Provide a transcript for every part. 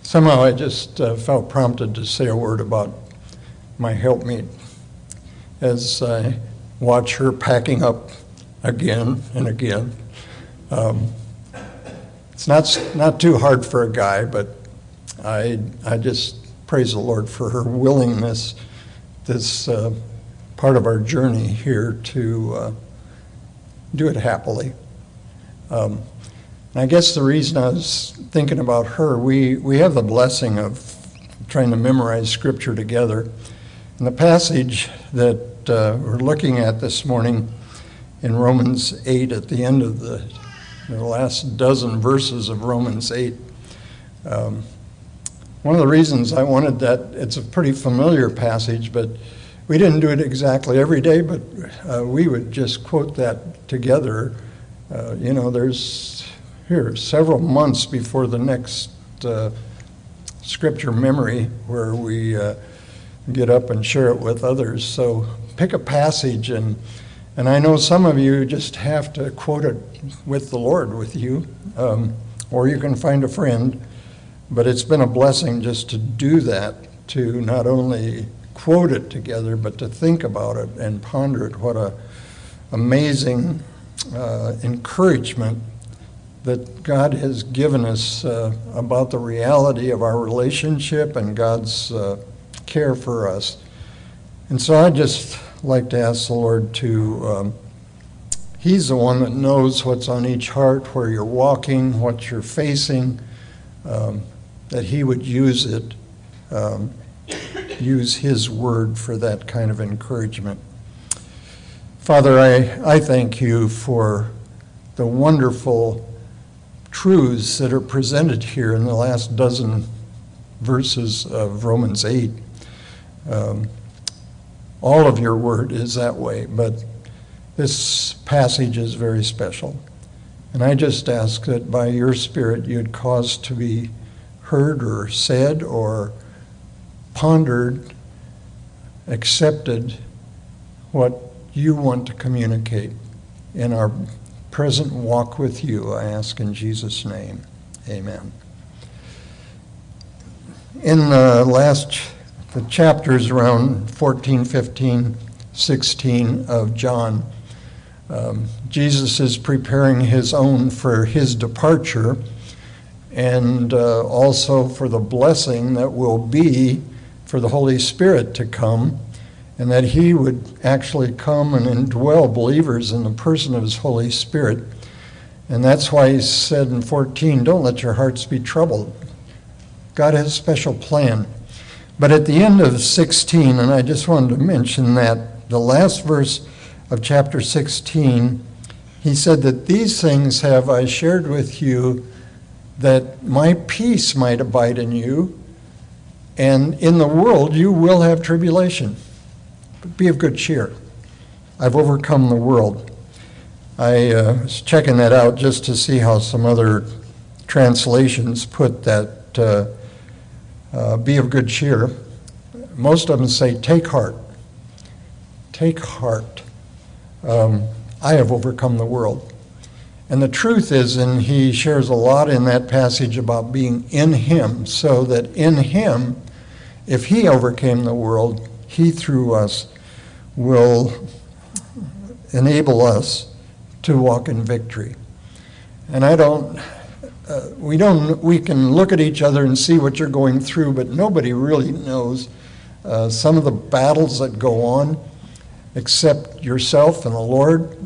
Somehow I just felt prompted to say a word about my helpmeet as I watch her packing up again and again. It's not too hard for a guy, but I just praise the Lord for her willingness, this part of our journey here, to do it happily. And I guess the reason I was thinking about her, we have the blessing of trying to memorize Scripture together. And the passage that we're looking at this morning in Romans 8, at the end of the last dozen verses of Romans 8, one of the reasons I wanted that, it's a pretty familiar passage, but we didn't do it exactly every day, but we would just quote that together. There's several months before the next Scripture memory where we get up and share it with others. So pick a passage, and I know some of you just have to quote it with the Lord with you, or you can find a friend. But it's been a blessing just to do that, to not only quote it together, but to think about it and ponder it. What a amazing encouragement that God has given us about the reality of our relationship and God's care for us. And so I'd just like to ask the Lord to, He's the one that knows what's on each heart, where you're walking, what you're facing, that He would use it, use His word for that kind of encouragement. Father, I thank You for the wonderful truths that are presented here in the last dozen verses of Romans 8. All of Your word is that way, but this passage is very special. And I just ask that by Your Spirit You'd cause to be heard or said or pondered, accepted, what You want to communicate in our present walk with You, I ask in Jesus' name. Amen. In the chapters around 14, 15, 16 of John, Jesus is preparing His own for His departure, and also for the blessing that will be for the Holy Spirit to come, and that He would actually come and indwell believers in the person of His Holy Spirit. And that's why He said in 14, don't let your hearts be troubled. God has a special plan. But at the end of 16, and I just wanted to mention that, the last verse of chapter 16, He said that these things have I shared with you, that my peace might abide in you, and in the world you will have tribulation. But be of good cheer. I've overcome the world. I was checking that out just to see how some other translations put that, be of good cheer. Most of them say, take heart. Take heart. I have overcome the world. And the truth is, and he shares a lot in that passage about being in Him, so that in Him, if He overcame the world, He through us will enable us to walk in victory. And we can look at each other and see what you're going through, but nobody really knows some of the battles that go on except yourself and the Lord.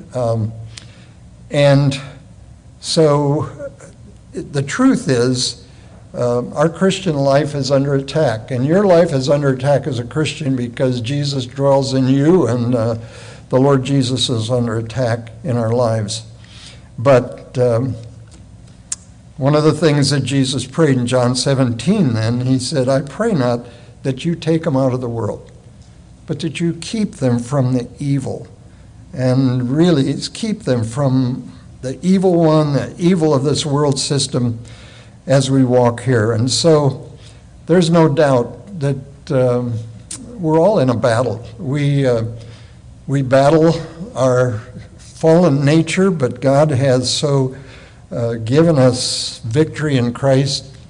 And so the truth is, our Christian life is under attack, and your life is under attack as a Christian because Jesus dwells in you, and the Lord Jesus is under attack in our lives. But one of the things that Jesus prayed in John 17 then, He said, I pray not that you take them out of the world, but that you keep them from the evil. And really, it's keep them from the evil one, the evil of this world system as we walk here. And so there's no doubt that we're all in a battle. We battle our fallen nature, but God has so given us victory in Christ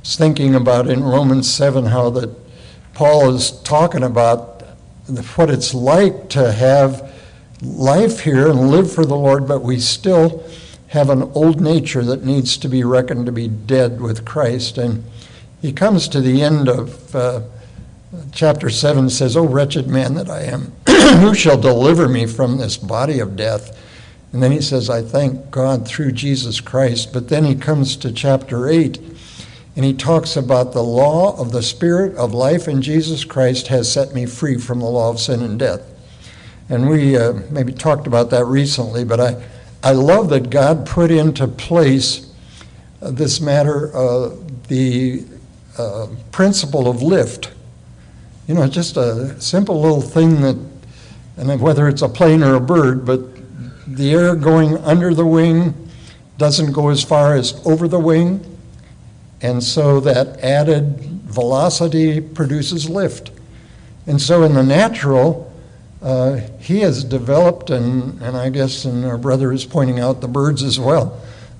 was thinking about in Romans 7 how that Paul is talking about what it's like to have life here and live for the Lord, but we still have an old nature that needs to be reckoned to be dead with Christ. And he comes to the end of chapter 7, says, "O wretched man that I am, who shall deliver me from this body of death?" And then he says, "I thank God through Jesus Christ." But then he comes to chapter 8, and he talks about the law of the Spirit of life in Jesus Christ has set me free from the law of sin and death. And we maybe talked about that recently, but I love that God put into place this matter, the principle of lift. You know, just a simple little thing that, and whether it's a plane or a bird, but the air going under the wing doesn't go as far as over the wing, and so that added velocity produces lift. And so in the natural, he has developed, and I guess, and our brother is pointing out the birds as well,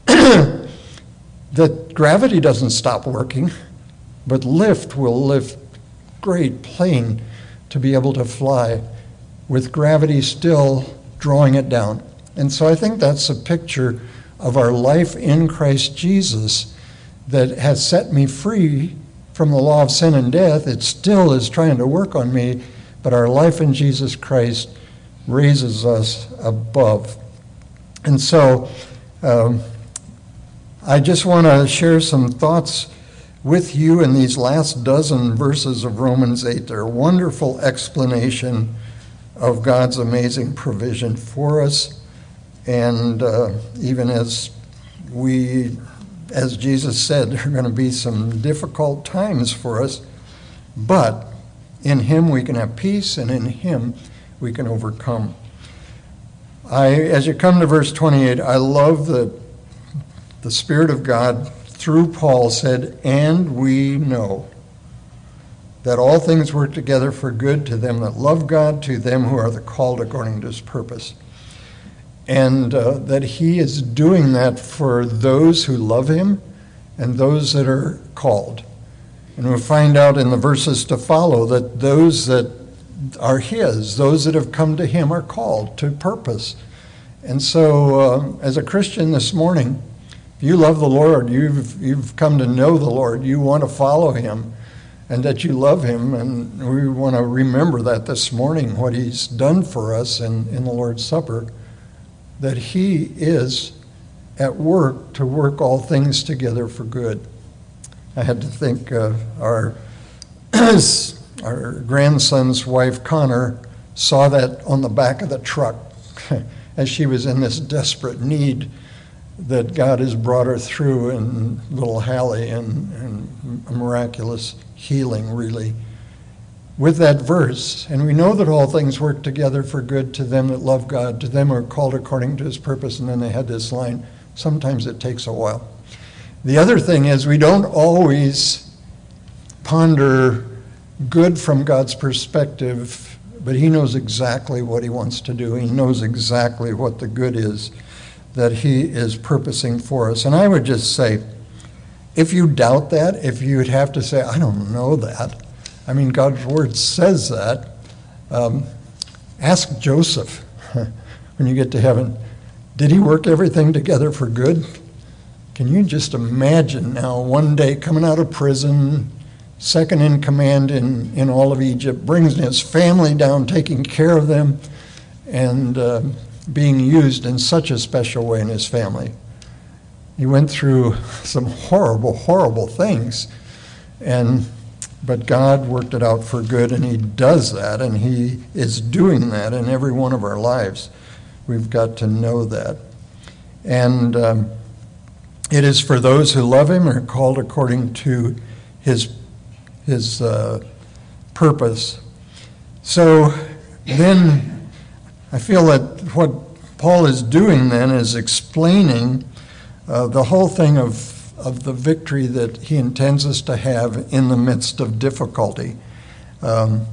that gravity doesn't stop working, but lift will lift great plane to be able to fly with gravity still drawing it down. And so I think that's a picture of our life in Christ Jesus that has set me free from the law of sin and death. It still is trying to work on me, but our life in Jesus Christ raises us above. And so I just want to share some thoughts with you in these last dozen verses of Romans 8. They're a wonderful explanation of God's amazing provision for us. And even as Jesus said, there are going to be some difficult times for us, but in him we can have peace, and in him we can overcome. As you come to verse 28, I love that the Spirit of God through Paul said, "And we know that all things work together for good to them that love God, to them who are the called according to his purpose." And that he is doing that for those who love him and those that are called. And we'll find out in the verses to follow that those that are his, those that have come to him, are called to purpose. And so as a Christian this morning, if you love the Lord, you've come to know the Lord, you want to follow him, and that you love him, and we want to remember that this morning, what he's done for us in the Lord's Supper, that he is at work to work all things together for good. I had to think our grandson's wife, Connor, saw that on the back of the truck as she was in this desperate need that God has brought her through in little Hallie, and a miraculous healing, really, with that verse. And we know that all things work together for good to them that love God, to them who are called according to his purpose. And then they had this line, sometimes it takes a while. The other thing is, we don't always ponder good from God's perspective, but he knows exactly what he wants to do. He knows exactly what the good is that he is purposing for us. And I would just say, if you doubt that, if you would have to say, I don't know that, I mean, God's word says that, ask Joseph when you get to heaven, did he work everything together for good? Can you just imagine now one day coming out of prison, second in command in all of Egypt, brings his family down, taking care of them, and being used in such a special way in his family. He went through some horrible, horrible things, but God worked it out for good, and he does that, and he is doing that in every one of our lives. We've got to know that. And it is for those who love him and are called according to his purpose. So then I feel that what Paul is doing then is explaining the whole thing of the victory that he intends us to have in the midst of difficulty. And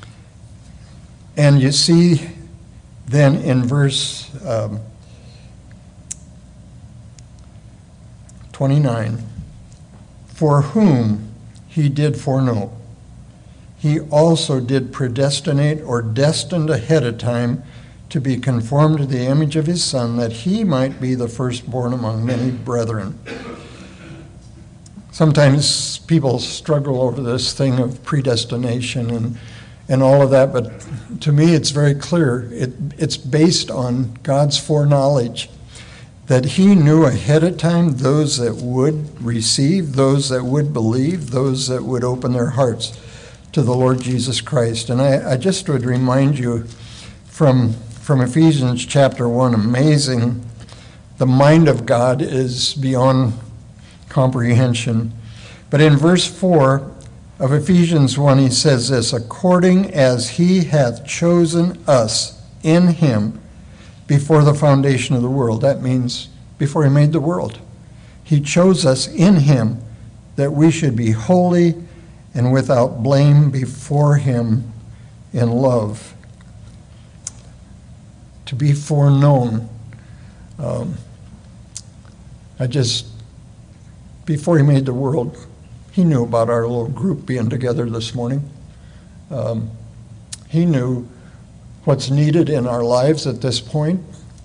you see then in verse 29, for whom he did foreknow, he also did predestinate or destined ahead of time to be conformed to the image of his Son, that he might be the firstborn among many brethren. Sometimes people struggle over this thing of predestination and all of that, but to me it's very clear. It's based on God's foreknowledge, that he knew ahead of time those that would receive, those that would believe, those that would open their hearts to the Lord Jesus Christ. And I just would remind you from Ephesians chapter 1, amazing. The mind of God is beyond comprehension. But in verse 4 of Ephesians 1, he says this, according as he hath chosen us in him before the foundation of the world. That means before he made the world. He chose us in him that we should be holy and without blame before him in love. To be foreknown. Before he made the world, he knew about our little group being together this morning. He knew what's needed in our lives at this point.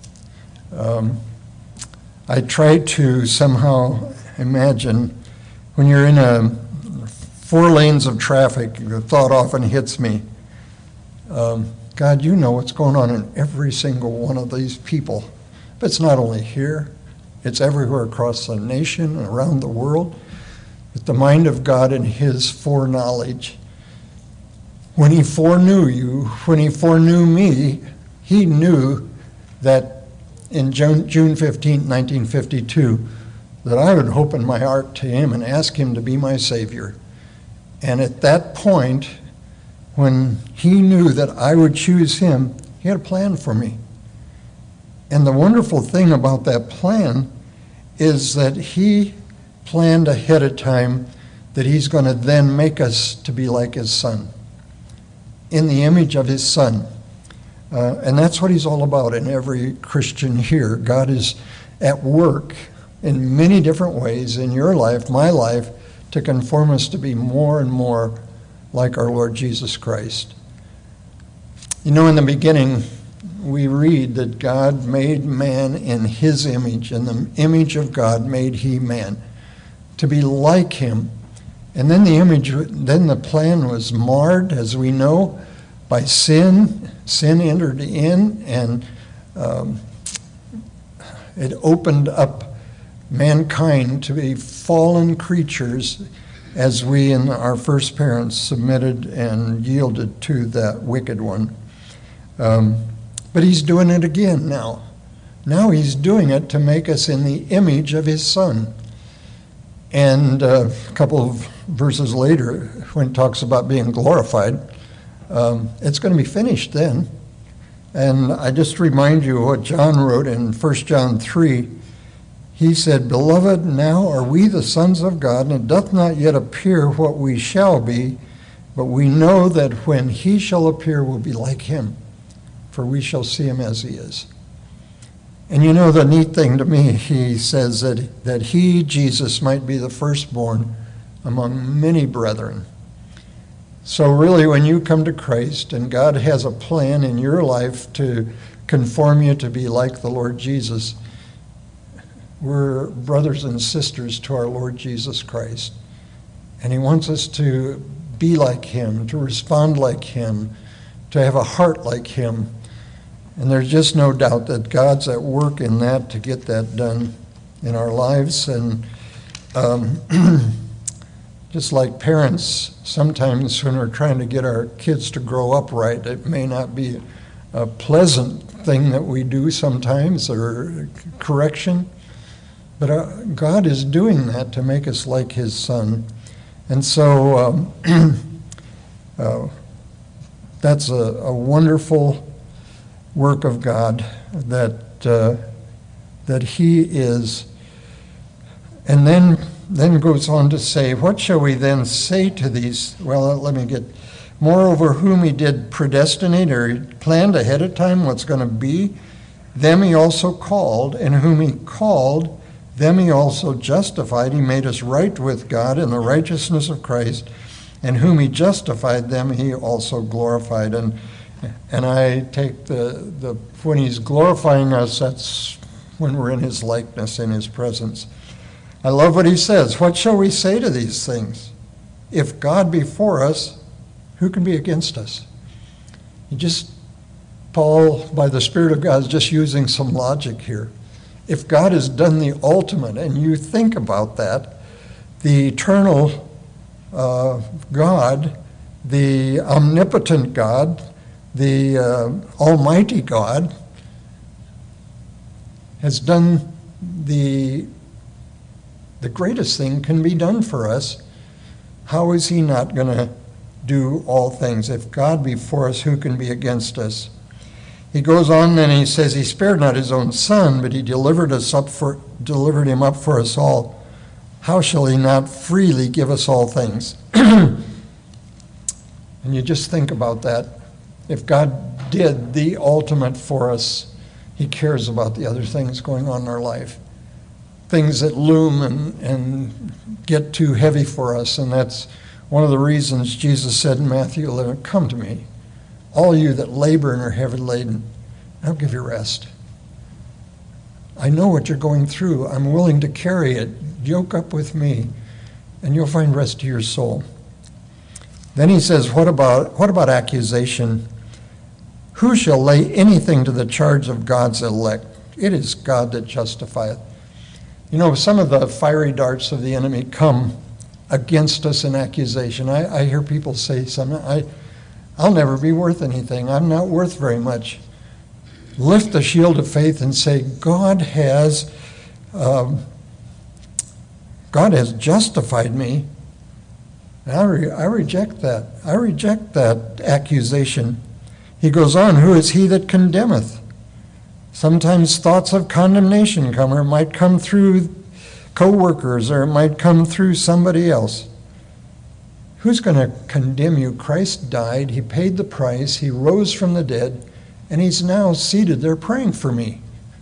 I try to somehow imagine when you're in 4 lanes of traffic, the thought often hits me, God, you know what's going on in every single one of these people. But it's not only here, it's everywhere across the nation and around the world. With the mind of God and his foreknowledge. When he foreknew you, when he foreknew me, he knew that in June 15, 1952, that I would open my heart to him and ask him to be my Savior. And at that point, when he knew that I would choose him, he had a plan for me. And the wonderful thing about that plan is that he planned ahead of time that he's going to then make us to be like his Son, in the image of his Son. And that's what he's all about in every Christian here. God is at work in many different ways in your life, my life, to conform us to be more and more like our Lord Jesus Christ. You know, in the beginning, we read that God made man in his image. In the image of God made he man, to be like him. And then the plan was marred, as we know, by sin. Sin entered in, and it opened up mankind to be fallen creatures as we and our first parents submitted and yielded to that wicked one. But he's doing it again now. Now he's doing it to make us in the image of his Son. And a couple of verses later, when it talks about being glorified, it's going to be finished then. And I just remind you what John wrote in 1 John 3. He said, Beloved, now are we the sons of God, and it doth not yet appear what we shall be, but we know that when he shall appear, we'll be like him, for we shall see him as he is. And you know the neat thing to me, he says that he, Jesus, might be the firstborn among many brethren. So really, when you come to Christ and God has a plan in your life to conform you to be like the Lord Jesus, we're brothers and sisters to our Lord Jesus Christ. And he wants us to be like him, to respond like him, to have a heart like him. And there's just no doubt that God's at work in that to get that done in our lives. And just like parents, sometimes when we're trying to get our kids to grow up right, it may not be a pleasant thing that we do sometimes, or correction. But God is doing that to make us like his Son. And so that's a wonderful work of God that he is. And then goes on to say, what shall we then say to these? Well, moreover, whom he did predestinate, or he planned ahead of time what's going to be, them he also called, and whom he called, them he also justified. He made us right with God in the righteousness of Christ, and whom he justified, them he also glorified. And I take the when he's glorifying us, that's when we're in his likeness, in his presence. I love what he says. What shall we say to these things? If God be for us, who can be against us? Paul, by the Spirit of God, is just using some logic here. If God has done the ultimate, and you think about that, the eternal God, the omnipotent God, the almighty God, has done the greatest thing can be done for us. How is he not going to do all things? If God be for us, who can be against us? He goes on and he says, he spared not his own son, but he delivered him up for us all. How shall he not freely give us all things? And you just think about that. If God did the ultimate for us, he cares about the other things going on in our life. Things that loom and get too heavy for us. And that's one of the reasons Jesus said in Matthew 11, come to me, all you that labor and are heavy laden, I'll give you rest. I know what you're going through. I'm willing to carry it. Yoke up with me, and you'll find rest to your soul. Then he says, what about accusation? Who shall lay anything to the charge of God's elect? It is God that justifieth. You know, some of the fiery darts of the enemy come against us in accusation. I hear people say something, I'll never be worth anything. I'm not worth very much. Lift the shield of faith and say, God has justified me. And I reject that. I reject that accusation. He goes on, who is he that condemneth? Sometimes thoughts of condemnation come, or it might come through co-workers, or it might come through somebody else. Who's going to condemn you? Christ died, he paid the price, he rose from the dead, and he's now seated there praying for me.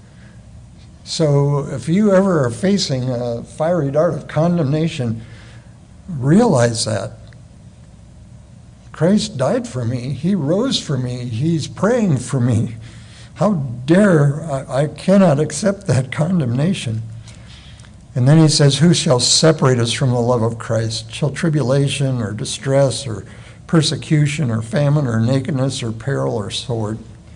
So if you ever are facing a fiery dart of condemnation, realize that. Christ died for me, he rose for me, he's praying for me. How dare I cannot accept that condemnation. And then he says, who shall separate us from the love of Christ? Shall tribulation or distress or persecution or famine or nakedness or peril or sword?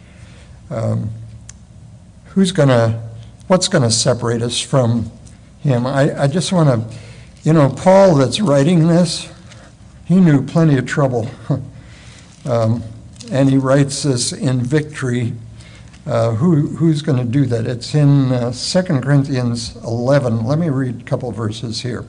What's going to separate us from him? I just want to, Paul that's writing this, he knew plenty of trouble. And he writes this in victory. Who's going to do that? It's in 2 Corinthians 11. Let me read a couple verses here.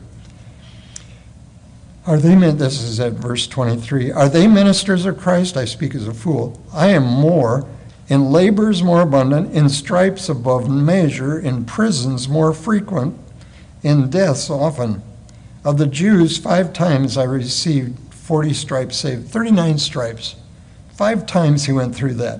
This is at verse 23. Are they ministers of Christ? I speak as a fool. I am more, in labors more abundant, in stripes above measure, in prisons more frequent, in deaths often. Of the Jews, 5 times I received 40 stripes saved, 39 stripes. 5 times he went through that.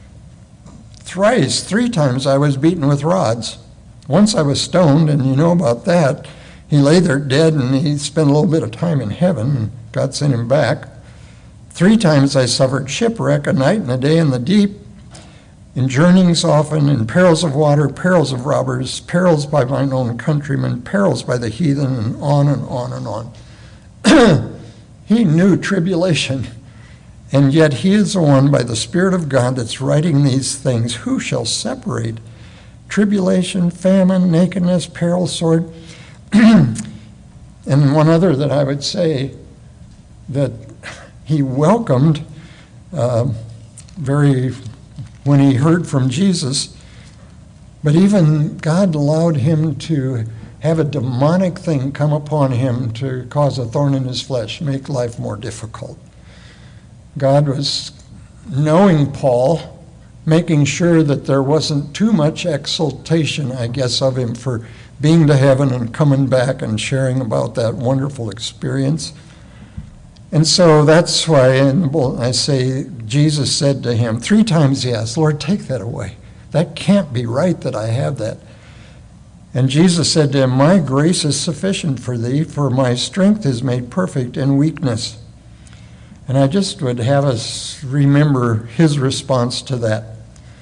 3 times I was beaten with rods. Once I was stoned, and you know about that. He lay there dead, and he spent a little bit of time in heaven, and God sent him back. 3 times I suffered shipwreck, a night and a day in the deep, in journeyings often, in perils of water, perils of robbers, perils by mine own countrymen, perils by the heathen, and on and on and on. He knew tribulation. And yet he is the one by the Spirit of God that's writing these things. Who shall separate? Tribulation, famine, nakedness, peril, sword. And one other that I would say that he welcomed when he heard from Jesus, but even God allowed him to have a demonic thing come upon him to cause a thorn in his flesh, make life more difficult. God was knowing Paul, making sure that there wasn't too much exaltation, I guess, of him for being to heaven and coming back and sharing about that wonderful experience. And so that's why I say Jesus said to him, 3 times he asked, Lord, take that away. That can't be right that I have that. And Jesus said to him, "My grace is sufficient for thee, for my strength is made perfect in weakness." And I just would have us remember his response to that.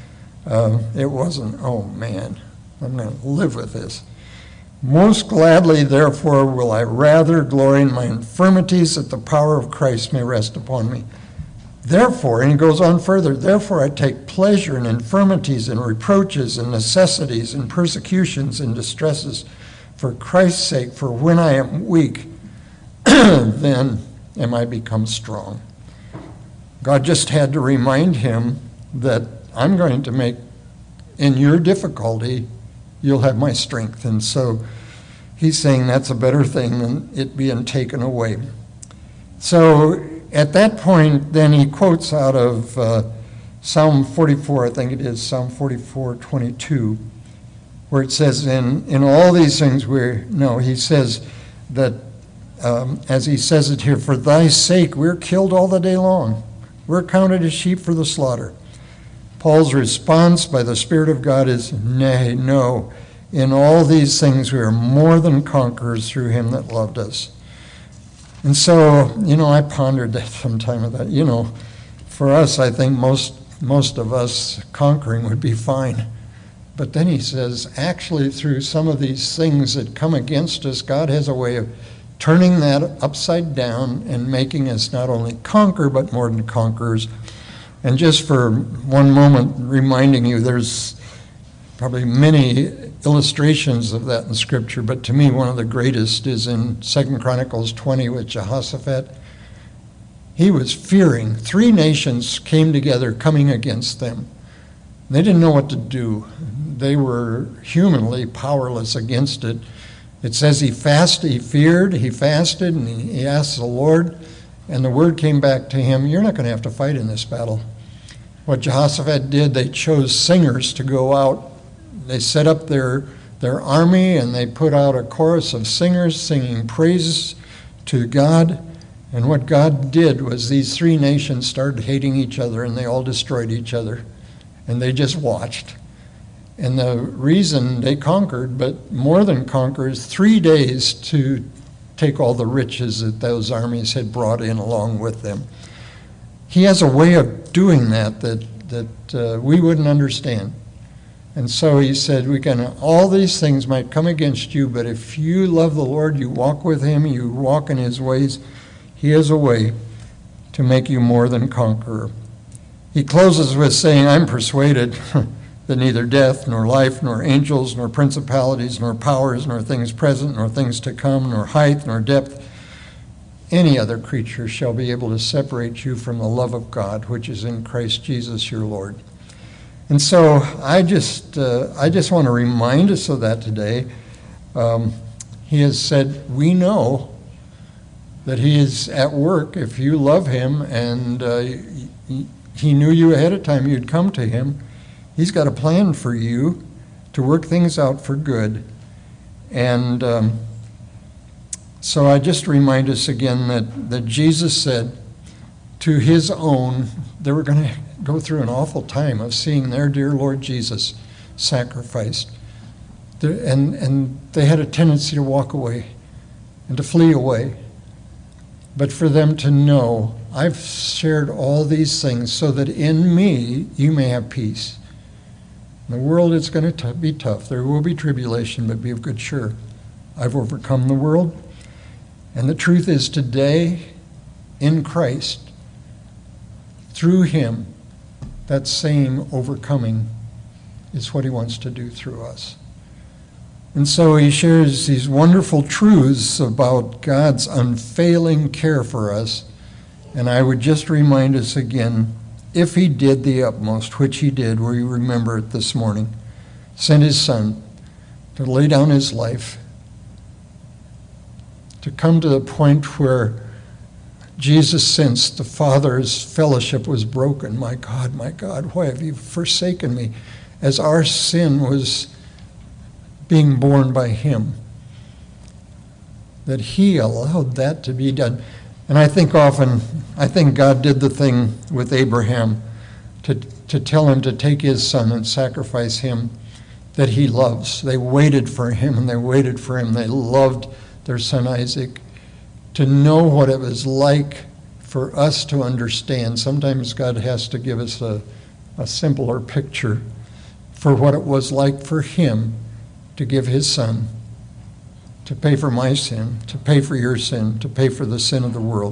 It wasn't, "Oh man, I'm going to live with this." "Most gladly, therefore, will I rather glory in my infirmities, that the power of Christ may rest upon me. Therefore," and he goes on further, "therefore I take pleasure in infirmities and reproaches and necessities and persecutions and distresses for Christ's sake, for when I am weak, then am I become strong." God just had to remind him that I'm going to make, in your difficulty, you'll have my strength. And so he's saying that's a better thing than it being taken away. So at that point, then he quotes out of Psalm 44, I think it is, Psalm 44:22, where it says, in all these things he says that, as he says it here, "For thy sake we're killed all the day long. We're counted as sheep for the slaughter." Paul's response by the Spirit of God is, "Nay, no. In all these things we are more than conquerors through him that loved us." And so, I pondered that sometime of that. For us, I think most of us conquering would be fine. But then he says, actually, through some of these things that come against us, God has a way of turning that upside down and making us not only conquer, but more than conquerors. And just for one moment, reminding you, there's probably many illustrations of that in Scripture, but to me, one of the greatest is in 2 Chronicles 20 with Jehoshaphat. He was fearing. 3 nations came together coming against them. They didn't know what to do. They were humanly powerless against it. It says he fasted, he fasted, and he asked the Lord, and the word came back to him, "You're not going to have to fight in this battle." What Jehoshaphat did, they chose singers to go out. They set up their army, and they put out a chorus of singers singing praises to God. And what God did was these 3 nations started hating each other, and they all destroyed each other. And they just watched. And the reason they conquered, but more than conquerors, 3 days to take all the riches that those armies had brought in along with them. He has a way of doing that we wouldn't understand. And so he said, all these things might come against you, but if you love the Lord, you walk with him, you walk in his ways, he has a way to make you more than conqueror. He closes with saying, "I'm persuaded that neither death, nor life, nor angels, nor principalities, nor powers, nor things present, nor things to come, nor height, nor depth, any other creature shall be able to separate you from the love of God, which is in Christ Jesus your Lord." And so I just want to remind us of that today. He has said, we know that he is at work. If you love him and he knew you ahead of time, you'd come to him. He's got a plan for you to work things out for good. And so I just remind us again that Jesus said to his own, they were going to go through an awful time of seeing their dear Lord Jesus sacrificed. And they had a tendency to walk away and to flee away. But for them to know, I've shared all these things so that in me you may have peace. In the world it's going to be tough. There will be tribulation, but be of good cheer. I've overcome the world. And the truth is today, in Christ, through him, that same overcoming is what he wants to do through us. And so he shares these wonderful truths about God's unfailing care for us. And I would just remind us again, if he did the utmost, which he did, we remember it this morning, sent his son to lay down his life, to come to the point where Jesus sensed the Father's fellowship was broken. My God, why have you forsaken me? As our sin was being borne by him, that he allowed that to be done. And I think God did the thing with Abraham to tell him to take his son and sacrifice him, that he loves. They waited for him, and they waited for him. They loved their son Isaac. To know what it was like for us to understand. Sometimes God has to give us a simpler picture for what it was like for him to give his son, to pay for my sin, to pay for your sin, to pay for the sin of the world.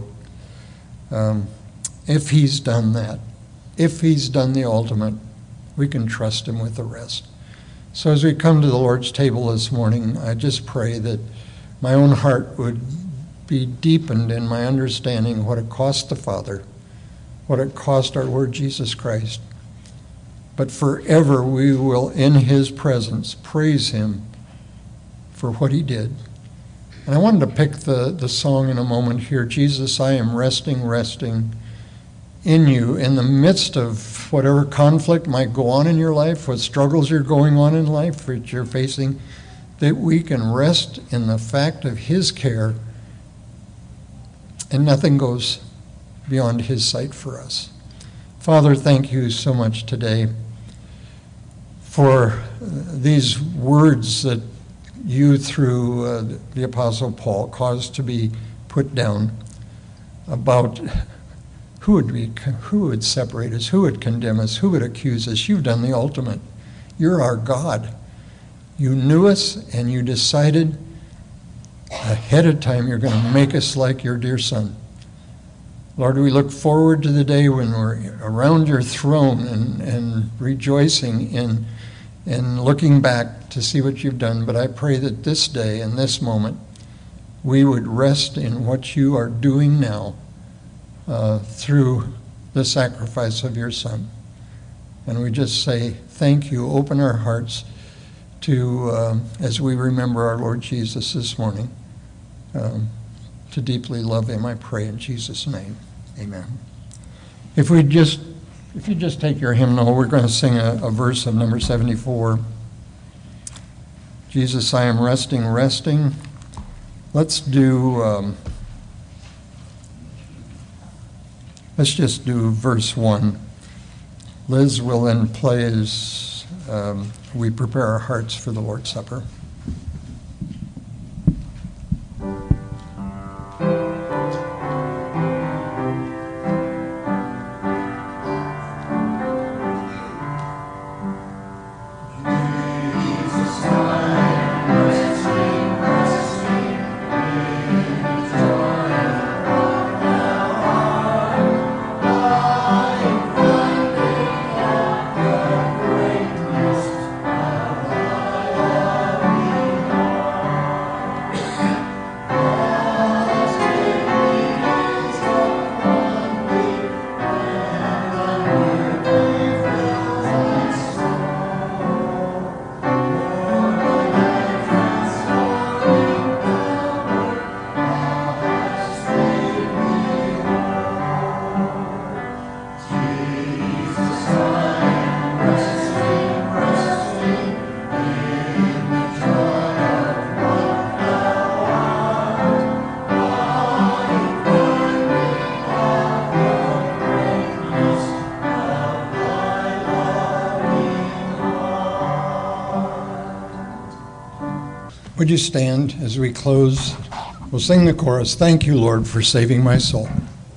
If he's done that, if he's done the ultimate, we can trust him with the rest. So as we come to the Lord's table this morning, I just pray that my own heart would be deepened in my understanding what it cost the Father, what it cost our Lord Jesus Christ. But forever we will, in his presence, praise him for what he did. And I wanted to pick the song in a moment here, Jesus, I am resting in you, in the midst of whatever conflict might go on in your life, what struggles are going on in life that you're facing, that we can rest in the fact of his care, and nothing goes beyond his sight for us. Father, thank you so much today for these words that you, through the Apostle Paul, caused to be put down about who would separate us, who would condemn us, who would accuse us. You've done the ultimate. You're our God. You knew us, and you decided ahead of time you're going to make us like your dear Son. Lord, we look forward to the day when we're around your throne and rejoicing in looking back to see what you've done. But I pray that this day and this moment we would rest in what you are doing now through the sacrifice of your Son. And we just say thank you. Open our hearts to, as we remember our Lord Jesus this morning, to deeply love him, I pray in Jesus' name. Amen. If you just take your hymnal, we're going to sing a verse of number 74. Jesus, I am resting. Let's just do verse 1. Liz will then play as we prepare our hearts for the Lord's Supper. Would you stand as we close? We'll sing the chorus. Thank you, Lord, for saving my soul.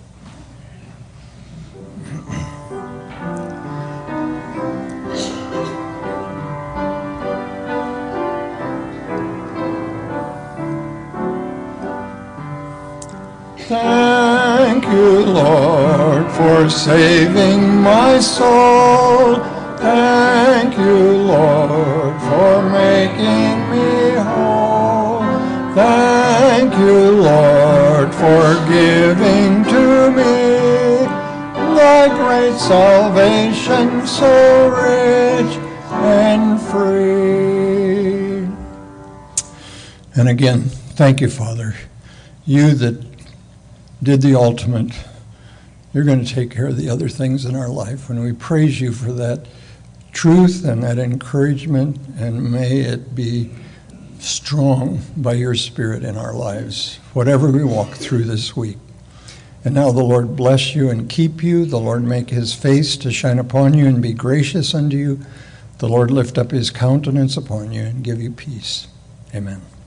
Thank you, Lord, for saving my soul. Thank you, Lord, for making me whole. Thank you, Lord, for giving to me thy great salvation, so rich and free. And again, thank you, Father. You that did the ultimate, you're going to take care of the other things in our life. And we praise you for that truth and that encouragement, and may it be strong by your Spirit in our lives, whatever we walk through this week. And now the Lord bless you and keep you. The Lord make his face to shine upon you and be gracious unto you. The Lord lift up his countenance upon you and give you peace. Amen.